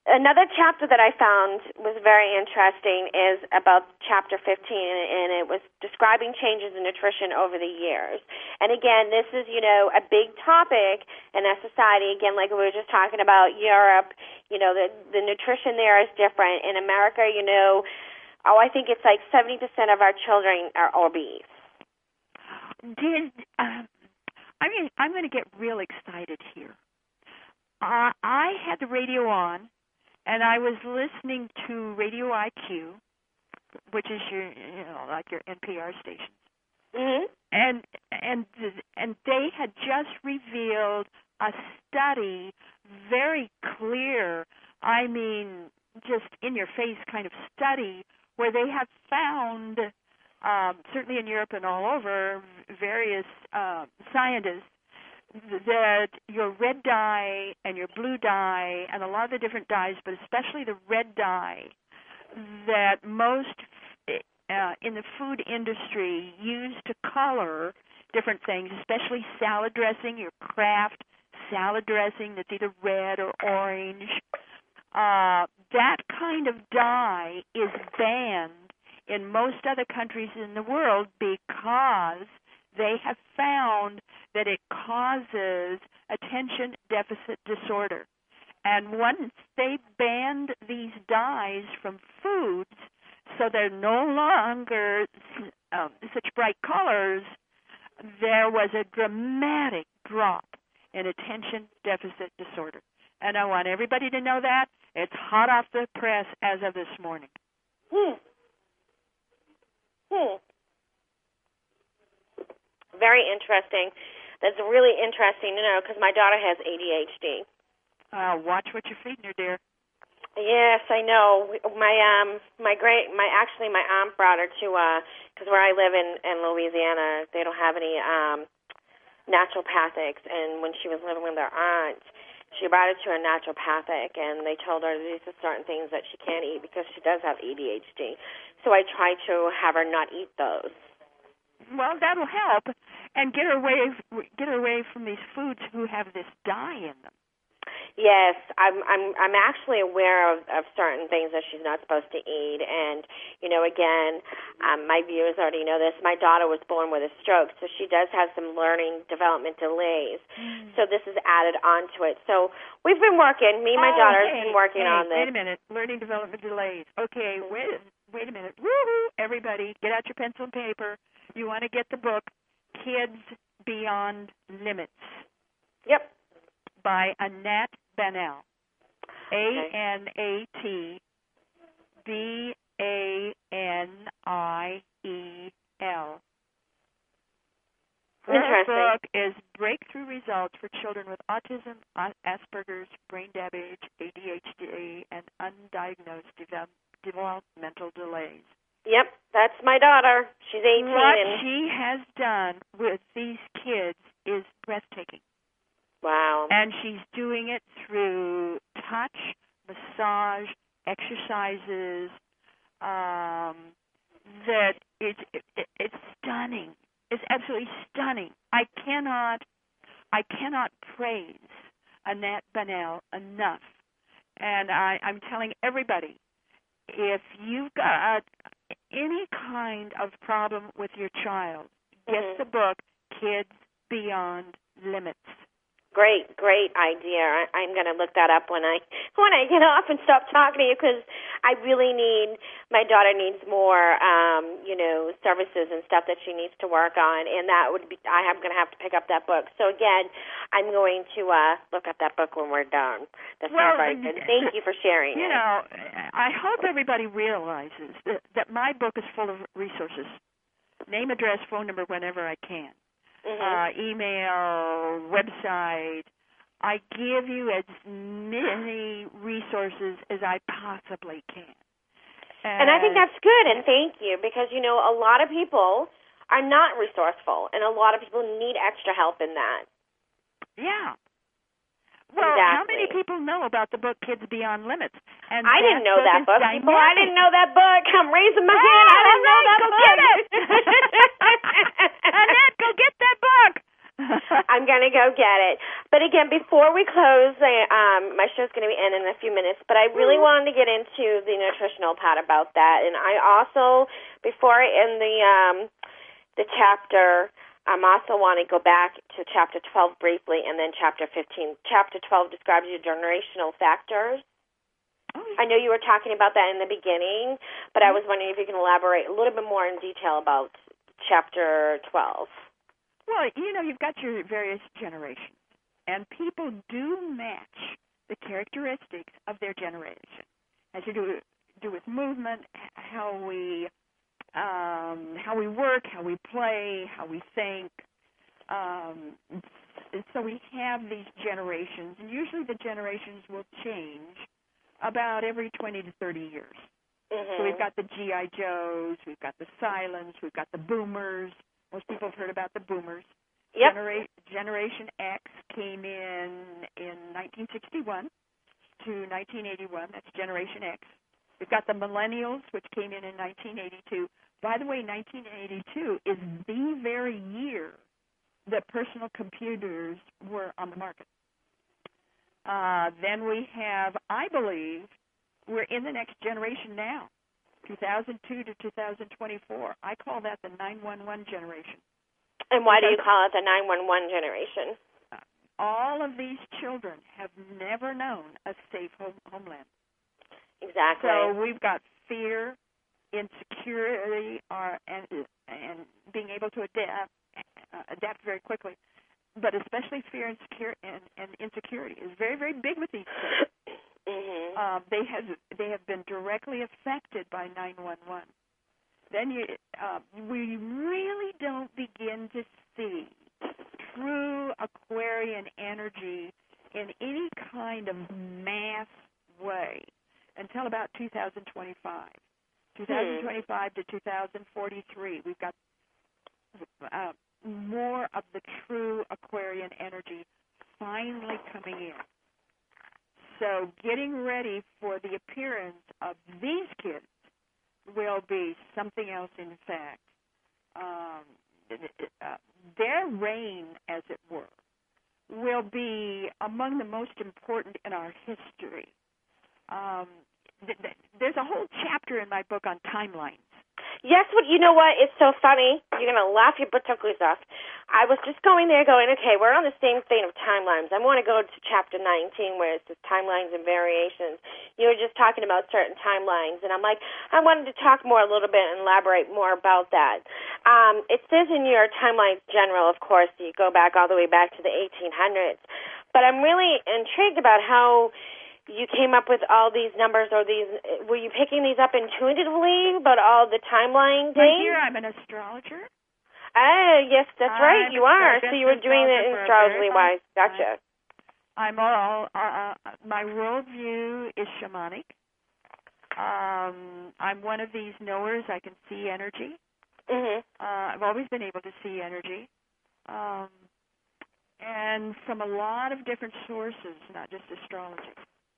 Another chapter that I found was very interesting is about chapter fifteen, and it was describing changes in nutrition over the years. And again, this is, you know, a big topic in our society. Again, like we were just talking about Europe, you know, the, the nutrition there is different. In America, you know, oh, I think it's like seventy percent of our children are obese. Did, uh, I mean, I'm going to get real excited here. Uh, I had the radio on, and I was listening to Radio I Q, which is your, you know, like your N P R stations, mm-hmm. and and and they had just revealed a study, very clear, I mean, just in your face kind of study, where they have found, um, certainly in Europe and all over, various uh, scientists, that your red dye and your blue dye and a lot of the different dyes, but especially the red dye that most uh, in the food industry use to color different things, especially salad dressing, your Kraft salad dressing that's either red or orange, uh, that kind of dye is banned in most other countries in the world because they have found that it causes attention deficit disorder. And once they banned these dyes from foods, so they're no longer um, such bright colors, there was a dramatic drop in attention deficit disorder. And I want everybody to know that. It's hot off the press as of this morning. Hmm. Hmm. Very interesting. That's really interesting to know because my daughter has A D H D. Uh, watch what you're feeding her, dear. Yes, I know. My um, my great, my actually my aunt brought her to uh, because where I live in in Louisiana, they don't have any um, naturopathics, and when she was living with her aunt, she brought her to a naturopathic, and they told her these are certain things that she can't eat because she does have A D H D. So I tried to have her not eat those. Well, that'll help, and get her away get her away from these foods who have this dye in them. Yes, I'm I'm I'm actually aware of, of certain things that she's not supposed to eat, and you know, again, um, my viewers already know this. My daughter was born with a stroke, so she does have some learning development delays. Mm. So this is added onto it. So we've been working. Me and my oh, daughter hey, have been working hey, on this. Wait a minute, learning development delays. Okay, wait wait a minute. Woo-hoo! Everybody, get out your pencil and paper. You want to get the book Kids Beyond Limits. Yep. By Annette Banel. A N A T B A N I E L. Her book is Breakthrough Results for Children with Autism, Asperger's, Brain Damage, A D H D, and Undiagnosed devel- Developmental Delays. Yep, that's my daughter. She's eighteen. What and she has done with these kids is breathtaking. Wow. And she's doing it through touch, massage, exercises, um, that it, it, it's stunning. It's absolutely stunning. I cannot, I cannot praise Annette Banel enough. And I, I'm telling everybody, if you've got any kind of problem with your child, get mm-hmm. the book Kids Beyond Limits. Great, great idea. I, I'm going to look that up when I when I get off and stop talking to you because I really need, my daughter needs more, um, you know, services and stuff that she needs to work on, and that would be, I am going to have to pick up that book. So, again, I'm going to uh, look up that book when we're done. That sounds well, very good. Thank you for sharing you it. You know, I hope everybody realizes that, that my book is full of resources. Name, address, phone number, whenever I can. Mm-hmm. Uh, email, website. I give you as many resources as I possibly can. And, and I think that's good, and thank you, because, you know, a lot of people are not resourceful, and a lot of people need extra help in that. Yeah. Well, exactly. How many people know about the book Kids Beyond Limits? And I didn't know that book. Dynamic. People, I didn't know that book. I'm raising my hand. I didn't know that go book. Get it. Annette, go get that book. I'm going to go get it. But again, before we close, I, um, my show's going to be ending in a few minutes, but I really mm-hmm. wanted to get into the nutritional part about that. And I also, before I end the, um, the chapter, I'm also want to go back to chapter twelve briefly and then chapter fifteen. Chapter twelve describes your generational factors. Oh, yeah. I know you were talking about that in the beginning, but mm-hmm. I was wondering if you can elaborate a little bit more in detail about chapter twelve. Well, you know, you've got your various generations, and people do match the characteristics of their generation. Has to do, do with movement, how we um, how we work, how we play, how we think. Um, so we have these generations, and usually the generations will change about every twenty to thirty years. Mm-hmm. So we've got the G I Joes, we've got the Silents, we've got the Boomers. Most people have heard about the Boomers. Yep. Genera- Generation X came in in nineteen sixty-one to nineteen eighty-one. That's Generation X. We've got the Millennials, which came in in nineteen eighty-two. By the way, nineteen eighty-two is the very year that personal computers were on the market. Uh, then we have, I believe, we're in the next generation now, two thousand two to two thousand twenty-four. I call that the nine one one generation. And why because do you call it the nine one one generation? All of these children have never known a safe home, homeland. Exactly. So we've got fear, insecurity, are, and, and being able to adapt, uh, adapt very quickly. But especially fear and, secure, and, and insecurity is very, very big with these kids. Mm-hmm. Um, they have they have been directly affected by nine one one. Then you, uh, we really don't begin to see true Aquarian energy in any kind of mass way until about two thousand twenty-five. two thousand twenty-five hmm. to two thousand forty-three, we've got uh, more of the true Aquarian energy finally coming in. So getting ready for the appearance of these kids will be something else, in fact. Um, uh, their reign, as it were, will be among the most important in our history. Um, th- th- there's a whole chapter in my book on timelines. Yes, but you know what? It's so funny. You're going to laugh your buttockles off. I was just going there going, okay, we're on the same thing of timelines. I want to go to chapter nineteen where it says timelines and variations. You were just talking about certain timelines, and I'm like, I wanted to talk more a little bit and elaborate more about that. Um, it says in your timelines general, of course, you go back all the way back to the eighteen hundreds, but I'm really intrigued about how you came up with all these numbers, or these, were you picking these up intuitively about all the timeline dates? My dear, I'm an astrologer. Oh, yes, that's I'm right, you are. So you were doing it astrology wise. Gotcha. I'm all, uh, my worldview is shamanic. Um, I'm one of these knowers. I can see energy. Mm-hmm. Uh, I've always been able to see energy. Um, and from a lot of different sources, not just astrology.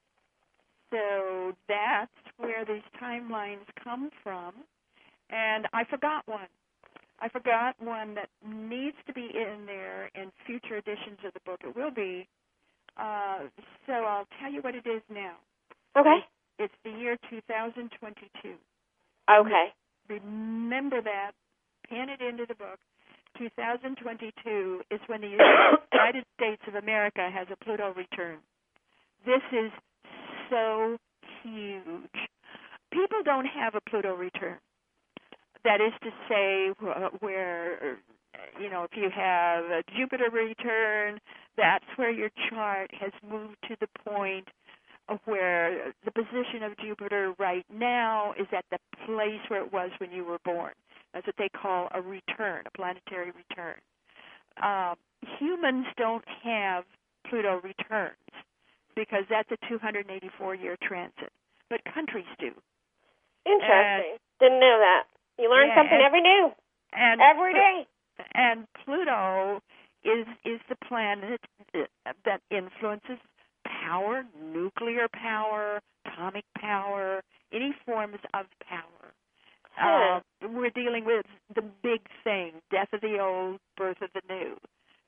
So that's where these timelines come from. And I forgot one. I forgot one that needs to be in there in future editions of the book. It will be. Uh, so I'll tell you what it is now. Okay. It's, it's the year two thousand twenty-two. Okay. Remember that. Pen it into the book. two thousand twenty-two is when the United States of America has a Pluto return. This is so huge. People don't have a Pluto return. That is to say, where, you know, if you have a Jupiter return, that's where your chart has moved to the point of where the position of Jupiter right now is at the place where it was when you were born. That's what they call a return, a planetary return. Uh, humans don't have Pluto returns because that's a two hundred eighty-four year transit, but countries do. Interesting. And, Didn't know that. You learn yeah, something and, every new, and every day. And Pluto is is the planet that influences power, nuclear power, atomic power, any forms of power. Hmm. Uh, we're dealing with the big thing, death of the old, birth of the new.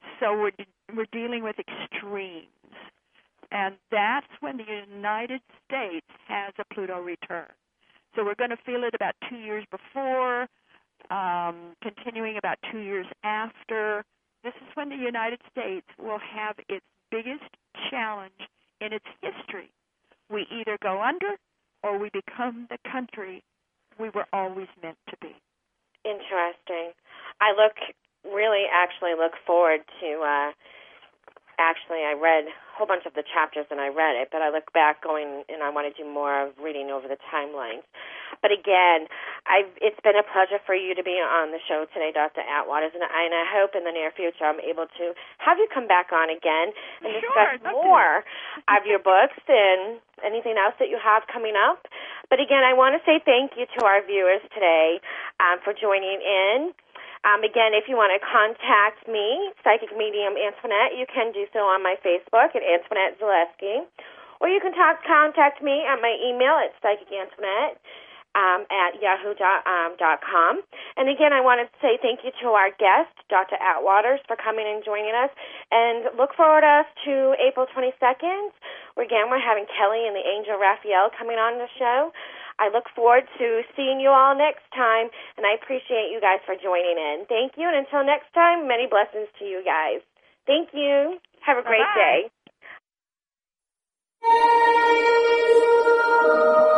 So we're we're dealing with extremes. And that's when the United States has a Pluto return. So we're going to feel it about two years before, um, continuing about two years after. This is when the United States will have its biggest challenge in its history. We either go under or we become the country we were always meant to be. Interesting. I look, really actually look forward to, uh, actually I read a whole bunch of the chapters and I read it, but I look back going, and I want to do more of reading over the timelines. But again, I've, it's been a pleasure for you to be on the show today, Doctor Atwaters, and I, and I hope in the near future I'm able to have you come back on again and discuss sure, more of your books and anything else that you have coming up. But again, I want to say thank you to our viewers today um, for joining in. Um, again, if you want to contact me, Psychic Medium Antoinette, you can do so on my Facebook at Antoinette Zaleski, or you can talk, contact me at my email at Psychic Antoinette um, at yahoo dot com. And again, I wanted to say thank you to our guest, Doctor Atwaters, for coming and joining us. And look forward us to April twenty-second. Again, we're having Kelly and the Angel Raphael coming on the show. I look forward to seeing you all next time, and I appreciate you guys for joining in. Thank you, and until next time, many blessings to you guys. Thank you. Have a great Bye-bye. day.